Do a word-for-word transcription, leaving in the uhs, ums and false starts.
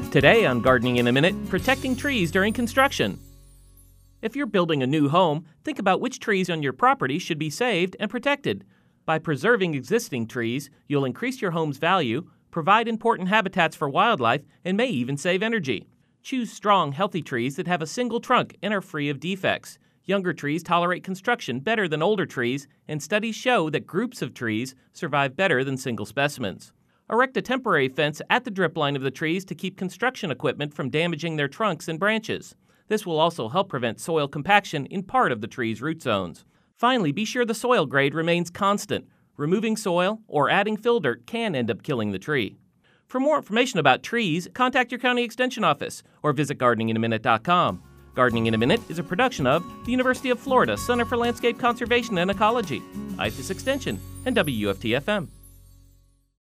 Today on Gardening in a Minute, protecting trees during construction. If you're building a new home, think about which trees on your property should be saved and protected. By preserving existing trees, you'll increase your home's value, provide important habitats for wildlife, and may even save energy. Choose strong, healthy trees that have a single trunk and are free of defects. Younger trees tolerate construction better than older trees, and studies show that groups of trees survive better than single specimens. Erect a temporary fence at the drip line of the trees to keep construction equipment from damaging their trunks and branches. This will also help prevent soil compaction in part of the tree's root zones. Finally, be sure the soil grade remains constant. Removing soil or adding fill dirt can end up killing the tree. For more information about trees, contact your county extension office or visit gardening in a minute dot com. Gardening in a Minute is a production of the University of Florida Center for Landscape Conservation and Ecology, I F A S Extension, and W U F T F M.